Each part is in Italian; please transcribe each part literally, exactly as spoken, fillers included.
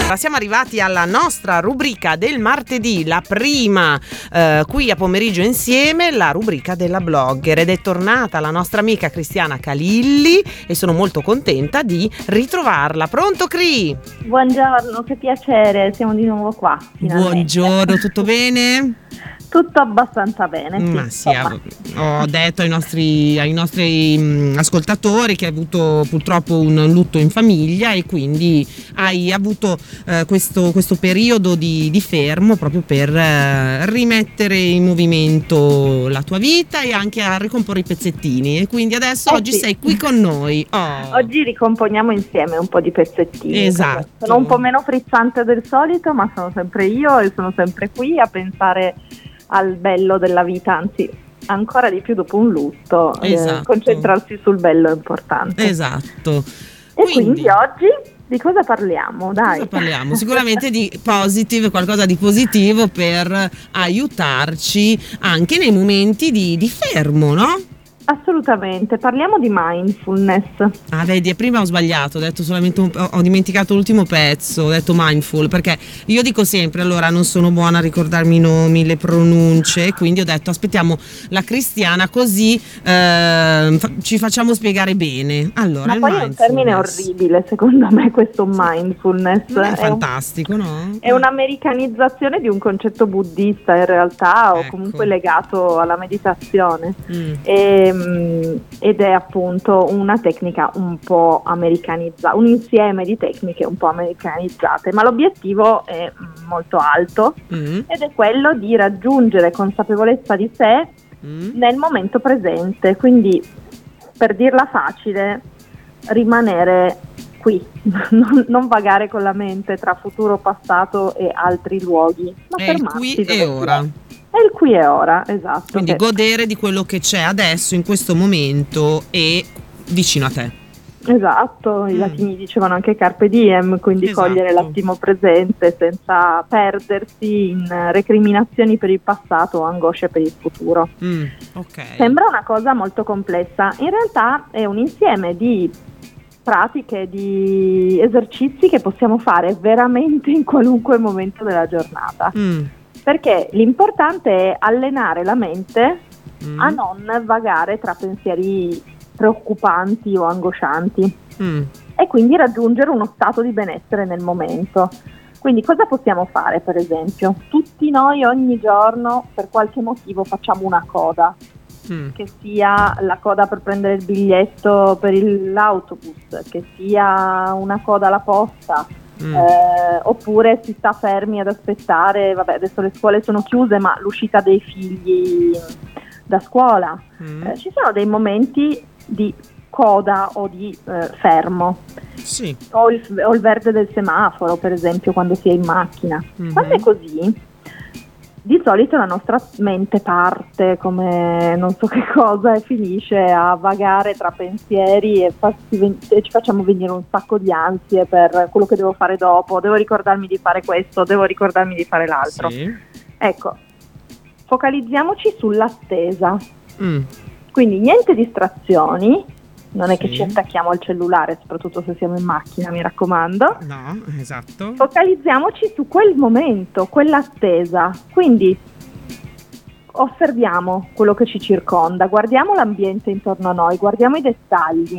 Siamo arrivati alla nostra rubrica del martedì, la prima eh, qui a Pomeriggio Insieme, la rubrica della blogger, ed è tornata la nostra amica Cristiana Calilli e sono molto contenta di ritrovarla. Pronto Cri? Buongiorno, che piacere, siamo di nuovo qua. Finalmente. Buongiorno, tutto bene? Tutto abbastanza bene. Sì, Ma sì, ho detto ai nostri, ai nostri mh, ascoltatori che hai avuto purtroppo un lutto in famiglia e quindi hai avuto eh, questo, questo periodo di, di fermo proprio per eh, rimettere in movimento la tua vita e anche a ricomporre i pezzettini, e quindi adesso eh oggi sì. sei qui con noi. Oh. Oggi ricomponiamo insieme un po' di pezzettini. Esatto. Sono un po' meno frizzante del solito, ma sono sempre io e sono sempre qui a pensare al bello della vita, anzi ancora di più dopo un lutto, Esatto. eh, concentrarsi sul bello è importante. Esatto. E quindi, quindi oggi di cosa parliamo? Dai. Cosa parliamo? Sicuramente di positive, qualcosa di positivo per aiutarci anche nei momenti di, di fermo, no? Assolutamente, parliamo di mindfulness. Ah, vedi, prima ho sbagliato, ho detto solamente un, ho dimenticato l'ultimo pezzo, ho detto mindful, perché io dico sempre, allora non sono buona a ricordarmi i nomi, le pronunce, quindi ho detto aspettiamo la Cristiana così eh, fa, ci facciamo spiegare bene. Allora, ma poi è un termine orribile, secondo me, questo mindfulness. Non è, è fantastico, un, no? È un'americanizzazione di un concetto buddista in realtà, o ecco. comunque legato alla meditazione. Mm. E, ed è appunto una tecnica un po' americanizzata, un insieme di tecniche un po' americanizzate, ma l'obiettivo è molto alto mm. ed è quello di raggiungere consapevolezza di sé mm. nel momento presente, quindi per dirla facile, rimanere qui, non, non vagare con la mente tra futuro, passato e altri luoghi, ma è il qui e ora. È il qui e ora, esatto. Quindi che... godere di quello che c'è adesso, in questo momento e vicino a te. Esatto, i mm. latini dicevano anche carpe diem, quindi esatto. Cogliere l'attimo presente senza perdersi in recriminazioni per il passato o angosce per il futuro. Mm, okay. Sembra una cosa molto complessa, in realtà è un insieme di pratiche, di esercizi che possiamo fare veramente in qualunque momento della giornata. Mm. Perché l'importante è allenare la mente mm. a non vagare tra pensieri preoccupanti o angoscianti mm. e quindi raggiungere uno stato di benessere nel momento. Quindi cosa possiamo fare, per esempio? Tutti noi ogni giorno per qualche motivo facciamo una coda, mm. che sia la coda per prendere il biglietto per il, l'autobus, che sia una coda alla posta, Mm. Eh, oppure si sta fermi ad aspettare, vabbè adesso le scuole sono chiuse, ma l'uscita dei figli da scuola, mm. eh, ci sono dei momenti di coda o di eh, fermo, sì. o, il, o il verde del semaforo, per esempio, quando si è in macchina. Mm-hmm. Quando è così, di solito la nostra mente parte come non so che cosa e finisce a vagare tra pensieri e, farsi, e ci facciamo venire un sacco di ansie per quello che devo fare dopo, devo ricordarmi di fare questo, devo ricordarmi di fare l'altro. Sì. Ecco, focalizziamoci sull'attesa. Mm. Quindi niente distrazioni, non è che sì. ci attacchiamo al cellulare, soprattutto se siamo in macchina, mi raccomando. No, esatto. Focalizziamoci su quel momento, quell'attesa. Quindi osserviamo quello che ci circonda, guardiamo l'ambiente intorno a noi, guardiamo i dettagli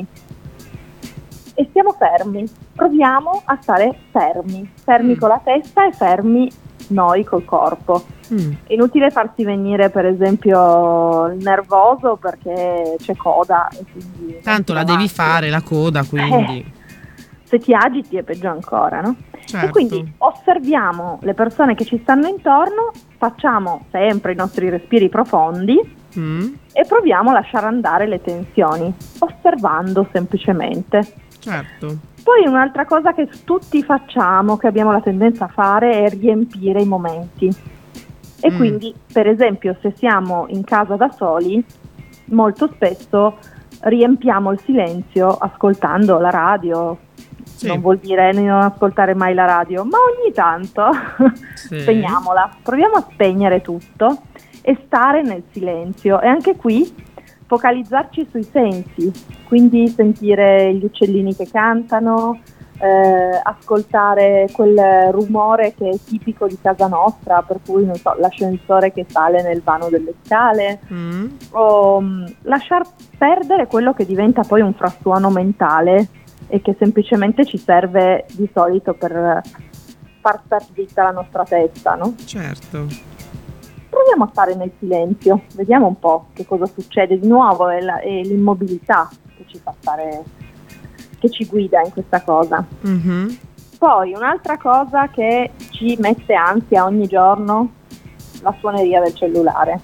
e stiamo fermi. Proviamo a stare fermi, fermi mm. con la testa e fermi noi col corpo. Mm. È inutile farsi venire per esempio il nervoso perché c'è coda e quindi tanto la devi fare la coda, quindi eh, se ti agiti è peggio ancora, no? Certo. E quindi osserviamo le persone che ci stanno intorno, facciamo sempre i nostri respiri profondi mm. e proviamo a lasciare andare le tensioni, osservando semplicemente. Certo. Poi un'altra cosa che tutti facciamo, che abbiamo la tendenza a fare, è riempire i momenti. E mm. quindi, per esempio, se siamo in casa da soli, molto spesso riempiamo il silenzio ascoltando la radio. Sì. Non vuol dire non ascoltare mai la radio, ma ogni tanto sì. spegniamola. Proviamo a spegnere tutto e stare nel silenzio. E anche qui focalizzarci sui sensi, quindi sentire gli uccellini che cantano, eh, ascoltare quel rumore che è tipico di casa nostra, per cui non so, l'ascensore che sale nel vano delle scale, mm. o um, lasciar perdere quello che diventa poi un frastuono mentale e che semplicemente ci serve di solito per far star zitta la nostra testa, no? Certo. Proviamo a stare nel silenzio, vediamo un po' che cosa succede. Di nuovo è, la, è l'immobilità che ci fa stare, che ci guida in questa cosa. Mm-hmm. Poi un'altra cosa che ci mette ansia ogni giorno, la suoneria del cellulare.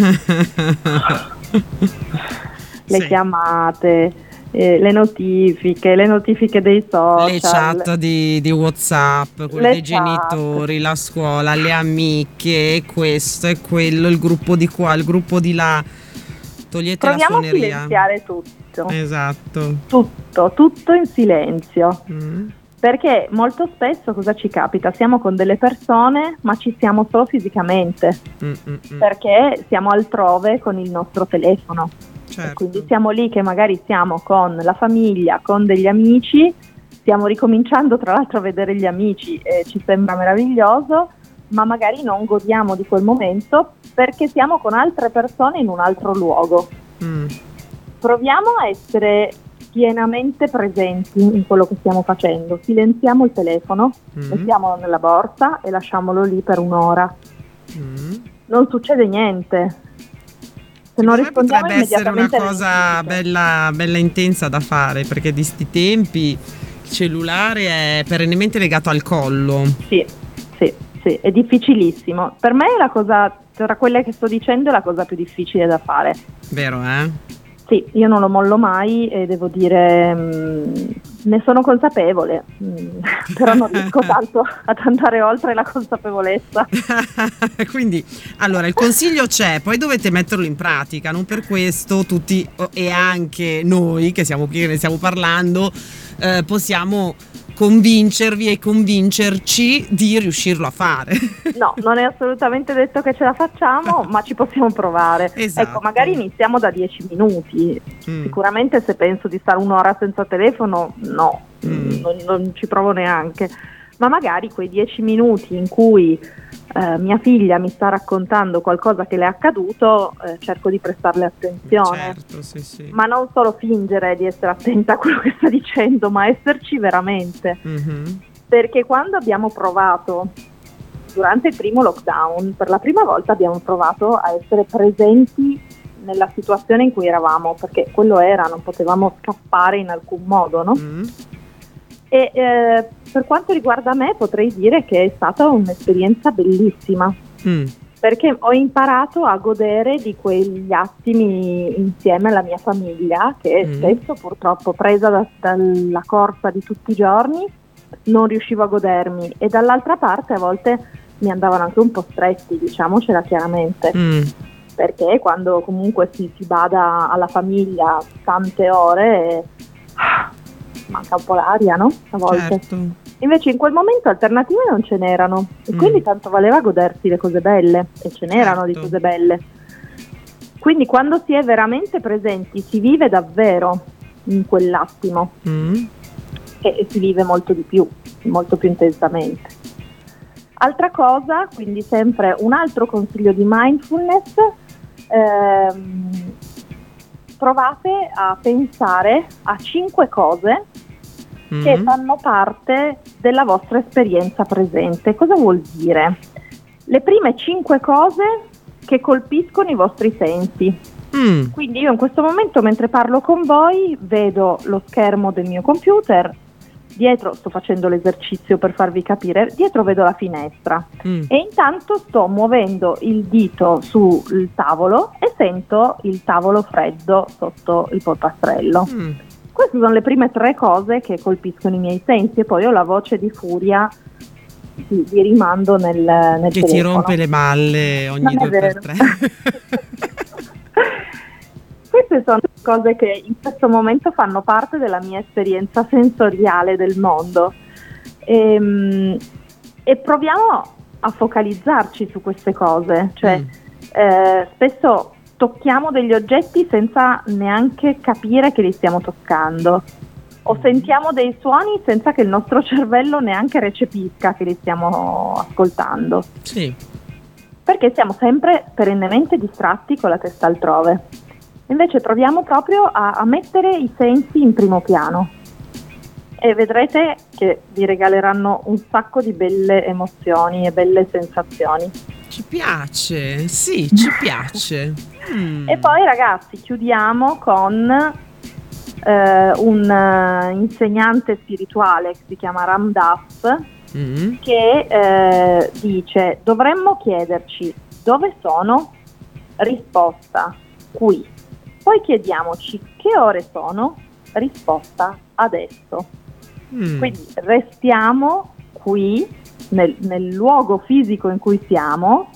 Le sì. chiamate, eh, le notifiche, le notifiche dei social, le chat di, di WhatsApp, quelle dei chat. Genitori, la scuola, le amiche, questo e quello, il gruppo di qua, il gruppo di là. Togliete Proviamo la suoneria. A silenziare tutto. Esatto. Tutto, tutto in silenzio. Mm. Perché molto spesso cosa ci capita? Siamo con delle persone ma ci siamo solo fisicamente, Mm-mm. perché siamo altrove con il nostro telefono. Certo. E quindi siamo lì che magari siamo con la famiglia, con degli amici, stiamo ricominciando tra l'altro a vedere gli amici e ci sembra meraviglioso, ma magari non godiamo di quel momento perché siamo con altre persone in un altro luogo. Mm. Proviamo a essere pienamente presenti in quello che stiamo facendo. Silenziamo il telefono, mm. mettiamolo nella borsa e lasciamolo lì per un'ora. Mm. Non succede niente. Se non rispondiamo potrebbe essere una cosa bella, bella intensa da fare, perché di sti tempi il cellulare è perennemente legato al collo. Sì, sì, sì, è difficilissimo. Per me è la cosa, tra quelle che sto dicendo, è la cosa più difficile da fare. Vero, eh? Sì, io non lo mollo mai e devo dire, mh, ne sono consapevole, mh, però non riesco tanto ad andare oltre la consapevolezza. Quindi, allora, il consiglio c'è, poi dovete metterlo in pratica, non per questo tutti e anche noi che siamo qui, che ne stiamo parlando, eh, possiamo convincervi e convincerci di riuscirlo a fare. No, non è assolutamente detto che ce la facciamo, ma ci possiamo provare. Esatto. Ecco, magari iniziamo da dieci minuti. Mm. Sicuramente se penso di stare un'ora senza telefono, no, mm. non, non ci provo neanche. Ma magari quei dieci minuti in cui eh, mia figlia mi sta raccontando qualcosa che le è accaduto, eh, cerco di prestarle attenzione. Certo, sì, sì. Ma non solo fingere di essere attenta a quello che sta dicendo, ma esserci veramente. Mm-hmm. Perché quando abbiamo provato, durante il primo lockdown, per la prima volta abbiamo provato a essere presenti nella situazione in cui eravamo, perché quello era, non potevamo scappare in alcun modo, no? Mm. E eh, per quanto riguarda me potrei dire che è stata un'esperienza bellissima, mm. perché ho imparato a godere di quegli attimi insieme alla mia famiglia, che mm. spesso purtroppo presa da, dalla corsa di tutti i giorni non riuscivo a godermi, e dall'altra parte a volte mi andavano anche un po' stretti, diciamocela chiaramente, mm. perché quando comunque si, si bada alla famiglia tante ore ah, manca un po' l'aria, no? A volte. Certo. Invece in quel momento alternative non ce n'erano, e mm. quindi tanto valeva godersi le cose belle, e ce n'erano certo. di cose belle. Quindi quando si è veramente presenti si vive davvero in quell'attimo, mm. e si vive molto di più, molto più intensamente. Altra cosa, quindi sempre un altro consiglio di mindfulness, ehm, provate a pensare a cinque cose mm. che fanno parte della vostra esperienza presente. Cosa vuol dire? Le prime cinque cose che colpiscono i vostri sensi. Mm. Quindi io in questo momento, mentre parlo con voi, vedo lo schermo del mio computer. Dietro sto facendo l'esercizio per farvi capire, dietro vedo la finestra mm. e intanto sto muovendo il dito sul tavolo e sento il tavolo freddo sotto il polpastrello. Mm. Queste sono le prime tre cose che colpiscono i miei sensi, e poi ho la voce di furia di, di rimando nel, nel che telefono. Ti rompe le balle ogni Non due per tre. Queste sono cose che in questo momento fanno parte della mia esperienza sensoriale del mondo, e, e proviamo a focalizzarci su queste cose, cioè mm. eh, spesso tocchiamo degli oggetti senza neanche capire che li stiamo toccando, o sentiamo dei suoni senza che il nostro cervello neanche recepisca che li stiamo ascoltando. Sì. Perché siamo sempre perennemente distratti con la testa altrove. Invece proviamo proprio a, a mettere i sensi in primo piano e vedrete che vi regaleranno un sacco di belle emozioni e belle sensazioni. Ci piace, sì, ci piace. Mm. E poi ragazzi chiudiamo con eh, un uh, insegnante spirituale che si chiama Ram Dass, mm. che eh, dice: dovremmo chiederci dove sono, risposta qui. Poi chiediamoci che ore sono, risposta adesso. Mm. Quindi restiamo qui nel, nel luogo fisico in cui siamo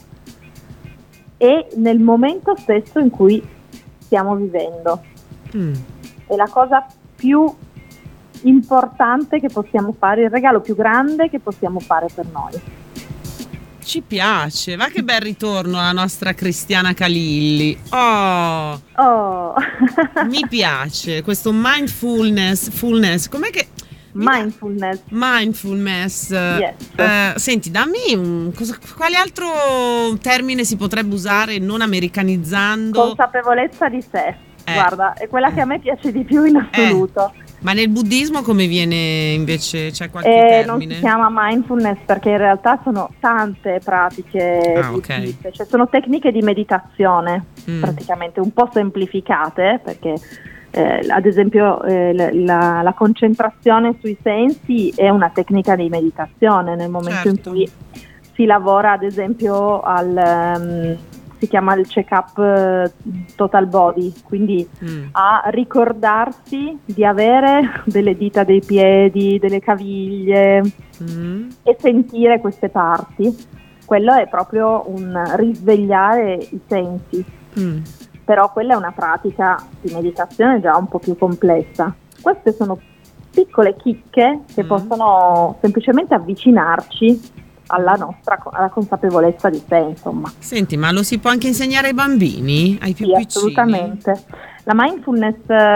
e nel momento stesso in cui stiamo vivendo. Mm. È la cosa più importante che possiamo fare, il regalo più grande che possiamo fare per noi. Ci piace, va che bel ritorno alla nostra Cristiana Calilli. Oh, oh. Mi piace questo mindfulness, fullness, com'è che... Mindfulness. Mindfulness. Yes. Eh, senti, dammi un, cosa, quale altro termine si potrebbe usare non americanizzando? Consapevolezza di sé. Eh. Guarda, è quella che a me piace di più in assoluto. Eh. Ma nel buddismo come viene invece? C'è qualche eh, termine? Non si chiama mindfulness perché in realtà sono tante pratiche ah, buddiste, okay. Cioè sono tecniche di meditazione mm. praticamente un po' semplificate perché eh, ad esempio eh, la, la concentrazione sui sensi è una tecnica di meditazione nel momento certo. in cui si lavora ad esempio al... Um, si chiama il check-up uh, total body, quindi mm. a ricordarsi di avere delle dita dei piedi, delle caviglie mm. e sentire queste parti. Quello è proprio un risvegliare i sensi, mm. però quella è una pratica di meditazione già un po' più complessa. Queste sono piccole chicche che mm. possono semplicemente avvicinarci alla nostra alla consapevolezza di sé, insomma. Senti, ma lo si può anche insegnare ai bambini, ai più sì, piccini? Assolutamente. La mindfulness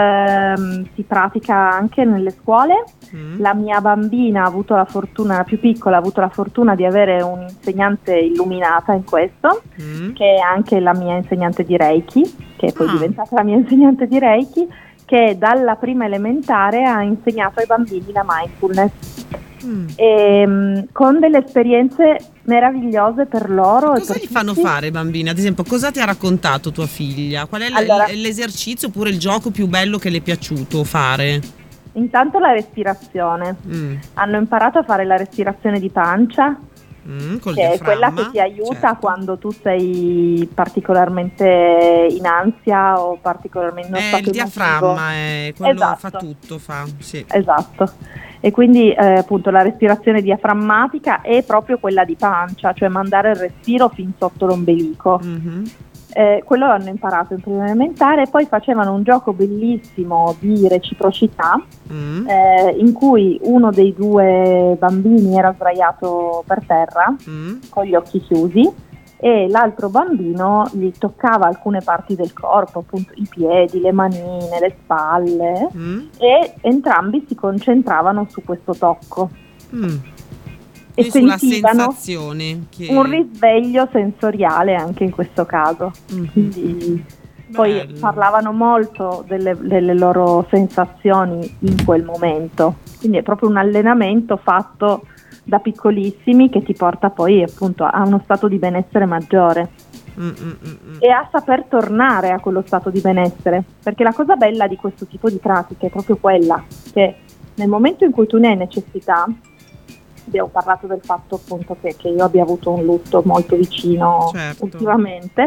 eh, si pratica anche nelle scuole. Mm. La mia bambina ha avuto la fortuna, la più piccola, ha avuto la fortuna di avere un'insegnante illuminata in questo, mm. che è anche la mia insegnante di Reiki, che è poi ah. diventata la mia insegnante di Reiki, che dalla prima elementare ha insegnato ai bambini la mindfulness. Mm. E, con delle esperienze meravigliose per loro. Cosa per gli fanno tutti. fare i bambini? Ad esempio, cosa ti ha raccontato tua figlia? Qual è l- allora, l'esercizio oppure il gioco più bello che le è piaciuto fare? Intanto la respirazione. Mm. Hanno imparato a fare la respirazione di pancia, mm, che è quella che ti aiuta certo. quando tu sei particolarmente in ansia o particolarmente in uno stato il diaframma è quello esatto. fa tutto, fa sì. Esatto. E quindi eh, appunto la respirazione diaframmatica è proprio quella di pancia, cioè mandare il respiro fin sotto l'ombelico. Mm-hmm. Eh, quello l'hanno imparato in prima elementare, poi facevano un gioco bellissimo di reciprocità mm. eh, in cui uno dei due bambini era sdraiato per terra mm. con gli occhi chiusi e l'altro bambino gli toccava alcune parti del corpo, appunto i piedi, le manine, le spalle mm. e entrambi si concentravano su questo tocco mm. e sulla sentivano sensazione che... un risveglio sensoriale anche in questo caso. Mm-hmm. Quindi poi parlavano molto delle, delle loro sensazioni in quel momento, quindi è proprio un allenamento fatto da piccolissimi che ti porta poi appunto a uno stato di benessere maggiore Mm-mm-mm. e a saper tornare a quello stato di benessere, perché la cosa bella di questo tipo di pratiche è proprio quella che nel momento in cui tu ne hai necessità, abbiamo parlato del fatto appunto che, che io abbia avuto un lutto molto vicino certo. ultimamente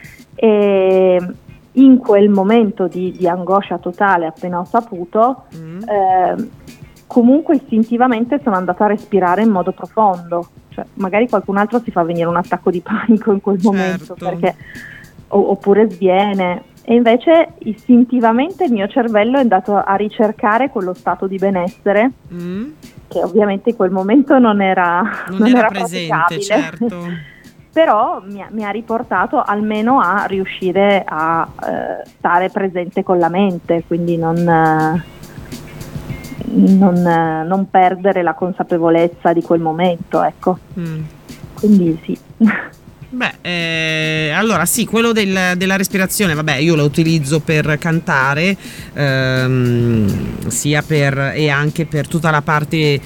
e in quel momento di, di angoscia totale appena ho saputo mm. eh, comunque istintivamente sono andata a respirare in modo profondo, cioè magari qualcun altro si fa venire un attacco di panico in quel certo. momento perché o, oppure sviene e invece istintivamente il mio cervello è andato a ricercare quello stato di benessere mm. che ovviamente in quel momento non era, non non era, era presente certo però mi ha, mi ha riportato almeno a riuscire a eh, stare presente con la mente, quindi non, eh, non, non perdere la consapevolezza di quel momento, ecco. Mm. Quindi sì. Beh, eh, allora sì, quello del, della respirazione, vabbè, io lo utilizzo per cantare, ehm, sia per e anche per tutta la parte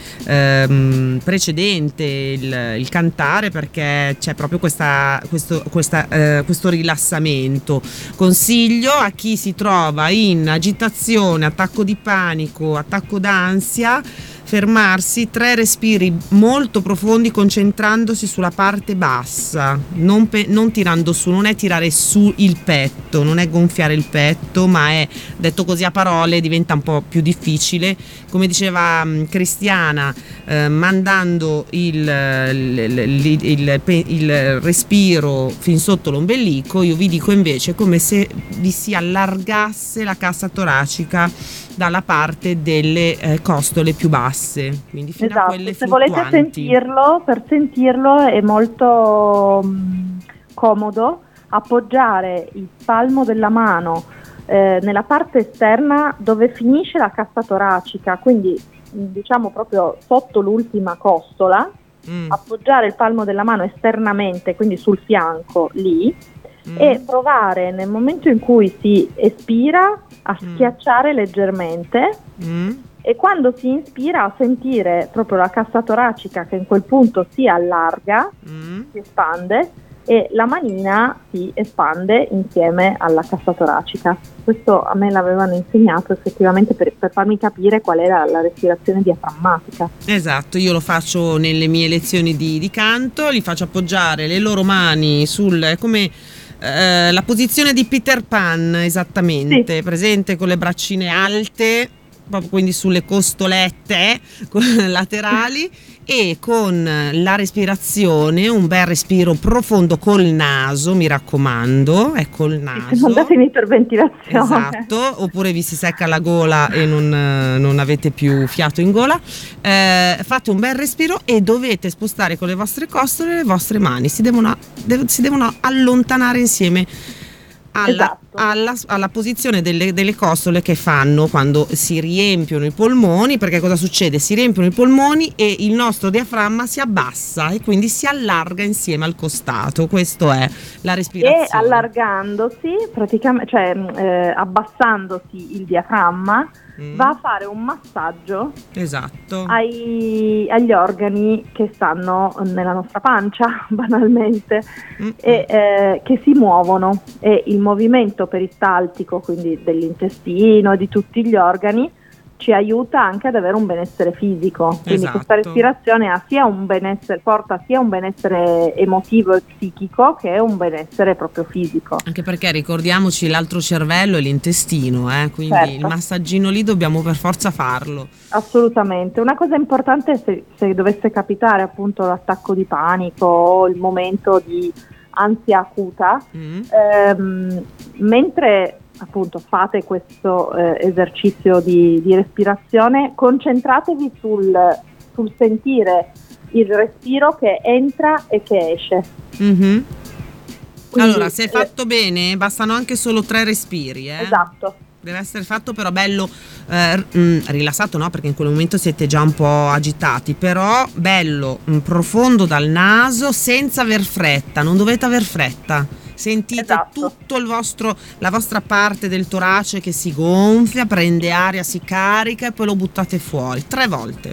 ehm, precedente, il, il cantare, perché c'è proprio questa, questo, questa, eh, questo rilassamento. Consiglio a chi si trova in agitazione, attacco di panico, attacco d'ansia, fermarsi, tre respiri molto profondi concentrandosi sulla parte bassa, non, pe- non tirando su, non è tirare su il petto, non è gonfiare il petto, ma è, detto così a parole diventa un po' più difficile, come diceva um, Cristiana, eh, mandando il, il, il, il, il respiro fin sotto l'ombelico. Io vi dico invece come se vi si allargasse la cassa toracica dalla parte delle eh, costole più basse, quindi fino esatto. a quelle se fluttuanti. volete sentirlo, per sentirlo è molto mh, comodo appoggiare il palmo della mano eh, nella parte esterna dove finisce la cassa toracica, quindi diciamo proprio sotto l'ultima costola, mm. appoggiare il palmo della mano esternamente, quindi sul fianco lì, mm. e provare nel momento in cui si espira a schiacciare mm. leggermente mm. e quando si inspira a sentire proprio la cassa toracica che in quel punto si allarga, mm. si espande e la manina si espande insieme alla cassa toracica. Questo a me l'avevano insegnato effettivamente per, per farmi capire qual era la respirazione diaframmatica. Esatto, io lo faccio nelle mie lezioni di, di canto, li faccio appoggiare le loro mani sul come Uh, la posizione di Peter Pan, esattamente, sì. presente con le braccine alte, proprio quindi sulle costolette laterali, e con la respirazione, un bel respiro profondo col naso, mi raccomando, è col naso. Non date un'iperventilazione. Esatto, oppure vi si secca la gola e non, non avete più fiato in gola. Eh, fate un bel respiro e dovete spostare con le vostre costole le vostre mani, si devono, si devono allontanare insieme Alla, esatto. alla, alla posizione delle, delle costole che fanno quando si riempiono i polmoni, perché cosa succede? Si riempiono i polmoni e il nostro diaframma si abbassa e quindi si allarga insieme al costato. Questo è la respirazione. E allargandosi, praticamente, cioè eh, abbassandosi il diaframma, mm. va a fare un massaggio esatto. ai, agli organi che stanno nella nostra pancia, banalmente, mm. e eh, che si muovono, e il movimento peristaltico, quindi dell'intestino e di tutti gli organi, ci aiuta anche ad avere un benessere fisico. Quindi esatto. questa respirazione ha sia un benessere, porta sia un benessere emotivo e psichico che un benessere proprio fisico. Anche perché ricordiamoci l'altro cervello e l'intestino, eh? quindi certo. il massaggino lì dobbiamo per forza farlo. Assolutamente. Una cosa importante, se, se dovesse capitare appunto l'attacco di panico o il momento di ansia acuta, mm. ehm, mentre appunto fate questo eh, esercizio di, di respirazione, concentratevi sul, sul sentire il respiro che entra e che esce. Mm-hmm. Quindi, allora, se è fatto eh, bene, bastano anche solo tre respiri. Eh? Esatto. Deve essere fatto però bello eh, mh, rilassato, no? Perché in quel momento siete già un po' agitati, però bello, mh, profondo dal naso, senza aver fretta, non dovete aver fretta. Sentite esatto. tutto il vostro, la vostra parte del torace che si gonfia, prende aria, si carica e poi lo buttate fuori tre volte.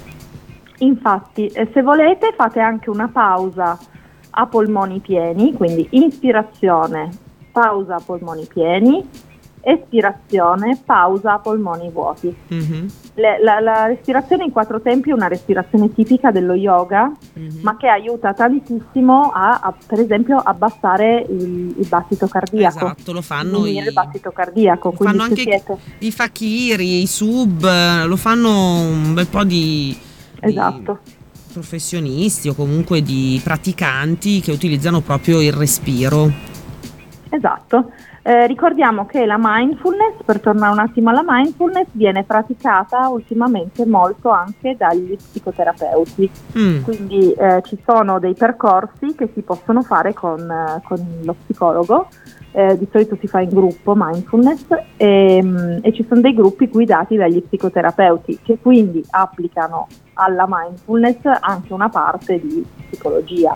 Infatti, eh, se volete fate anche una pausa a polmoni pieni, quindi ispirazione, pausa a polmoni pieni, espirazione, pausa a polmoni vuoti. Mm-hmm. Le, la, la respirazione in quattro tempi è una respirazione tipica dello yoga, mm-hmm. ma che aiuta tantissimo a, a per esempio abbassare il, il battito cardiaco. Esatto, lo fanno i, il battito cardiaco, lo fanno anche siete... i fakiri, i sub, lo fanno un bel po' di, esatto. di professionisti o comunque di praticanti che utilizzano proprio il respiro. Esatto. Eh, ricordiamo che la mindfulness, per tornare un attimo alla mindfulness, viene praticata ultimamente molto anche dagli psicoterapeuti. Mm. Quindi eh, ci sono dei percorsi che si possono fare con, eh, con lo psicologo. Eh, di solito si fa in gruppo mindfulness e, mm, e ci sono dei gruppi guidati dagli psicoterapeuti che quindi applicano alla mindfulness anche una parte di psicologia.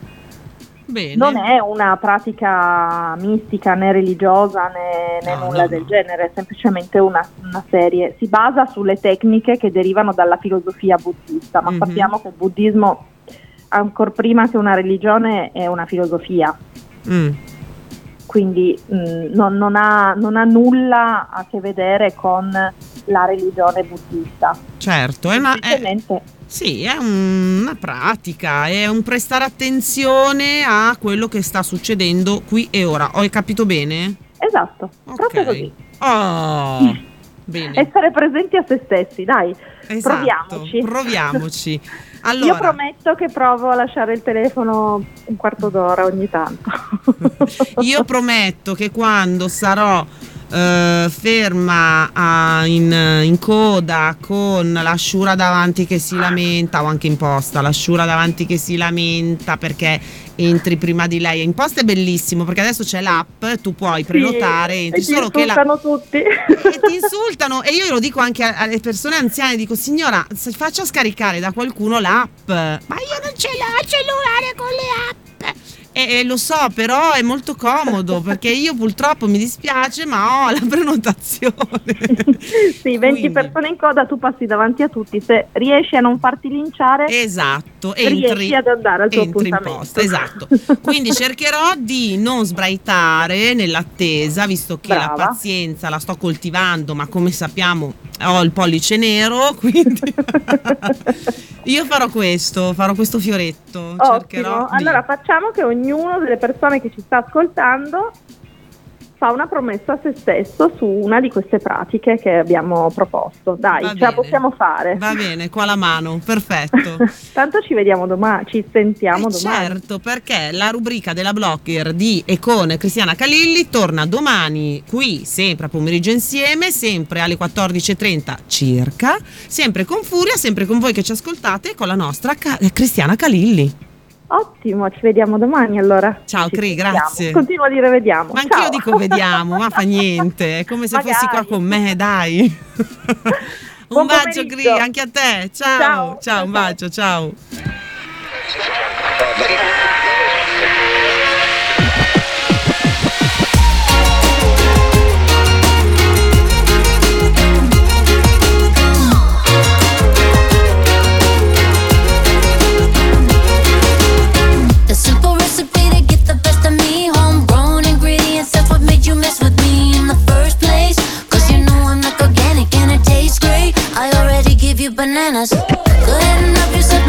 Bene. Non è una pratica mistica né religiosa né, né no, nulla no, del no. genere, è semplicemente una, una serie, si basa sulle tecniche che derivano dalla filosofia buddista, ma mm-hmm. sappiamo che il buddismo ancor prima che una religione è una filosofia. Mm. Quindi mh, non, non, ha, non ha nulla a che vedere con la religione buddista. Certo, è una, è, sì, è un, una pratica, è un prestare attenzione a quello che sta succedendo qui e ora. Ho capito bene? Esatto, okay. Proprio così. Oh, bene. Essere presenti a se stessi, dai, esatto, proviamoci. Proviamoci. Allora, io prometto che provo a lasciare il telefono un quarto d'ora ogni tanto. Io prometto che quando sarò uh, ferma uh, in, in coda con l'asciura davanti che si lamenta, o anche in posta, l'asciura davanti che si lamenta perché entri prima di lei. In posta è bellissimo perché adesso c'è l'app, tu puoi prenotare, sì, entri, e ti solo che insultano la... tutti e ti insultano, e io lo dico anche alle persone anziane, dico: signora, se faccia scaricare da qualcuno l'app. Ma io non ce l'ho il cellulare con le app. E, e lo so, però è molto comodo perché io purtroppo, mi dispiace, ma ho la prenotazione. Sì, venti Quindi. persone in coda, tu passi davanti a tutti, se riesci a non farti linciare, esatto, entri, riesci ad andare al tuo entri in posta, esatto. Quindi cercherò di non sbraitare nell'attesa, visto che Brava. la pazienza la sto coltivando, ma come sappiamo ho il pollice nero, quindi io farò questo, farò questo fioretto. Ottimo. Cercherò di... Allora facciamo che ognuno delle persone che ci sta ascoltando fa una promessa a se stesso su una di queste pratiche che abbiamo proposto. Dai, Va ce bene. la possiamo fare. Va bene, qua la mano, perfetto. Tanto ci vediamo domani, ci sentiamo eh domani. Certo, perché la rubrica della blogger di e con Cristiana Calilli torna domani qui, sempre a pomeriggio insieme, sempre alle quattordici e trenta circa, sempre con Furia, sempre con voi che ci ascoltate, con la nostra Ca- Cristiana Calilli. Ottimo, ci vediamo domani allora. Ciao Cri, grazie. Continuo a dire vediamo. Ma anch'io dico vediamo, ma fa niente, è come se Magari. fossi qua con me, dai. Un Buon bacio Cri, anche a te. Ciao. Ciao, ciao, un bacio, ciao.